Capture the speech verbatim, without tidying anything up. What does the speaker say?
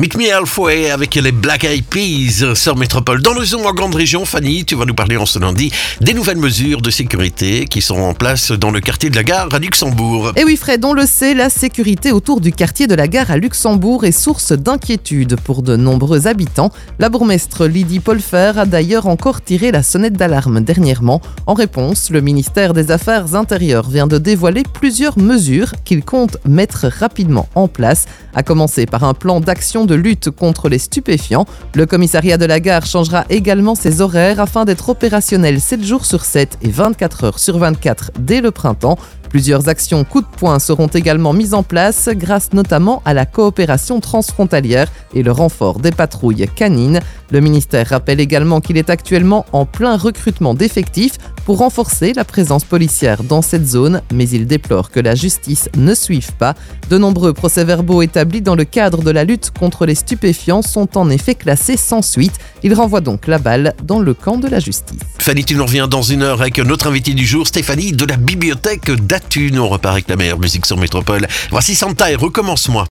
Meet Me Halfway avec les Black Eyed Peas sur Métropole. Dans le Zoom en grande région, Fanny, tu vas nous parler en ce lundi des nouvelles mesures de sécurité qui sont en place dans le quartier de la Gare à Luxembourg. Et oui Fred, on le sait, la sécurité autour du quartier de la Gare à Luxembourg est source d'inquiétude pour de nombreux habitants. La bourgmestre Lydie Polfer a d'ailleurs encore tiré la sonnette d'alarme dernièrement. En réponse, le ministère des Affaires intérieures vient de dévoiler plusieurs mesures qu'il compte mettre rapidement en place, à commencer par un plan d'action de lutte contre les stupéfiants. Le commissariat de la Gare changera également ses horaires afin d'être opérationnel sept jours sur sept et vingt-quatre heures sur vingt-quatre dès le printemps. Plusieurs actions coup de poing seront également mises en place grâce notamment à la coopération transfrontalière et le renfort des patrouilles canines. Le ministère rappelle également qu'il est actuellement en plein recrutement d'effectifs pour renforcer la présence policière dans cette zone, mais il déplore que la justice ne suive pas. De nombreux procès-verbaux établis dans le cadre de la lutte contre les stupéfiants sont en effet classés sans suite. Il renvoie donc la balle dans le camp de la justice. Fanny, tu nous reviens dans une heure avec notre invité du jour, Stéphanie de la bibliothèque d'Athune. On repart avec la meilleure musique sur Métropole. Voici Santa et Recommence-moi.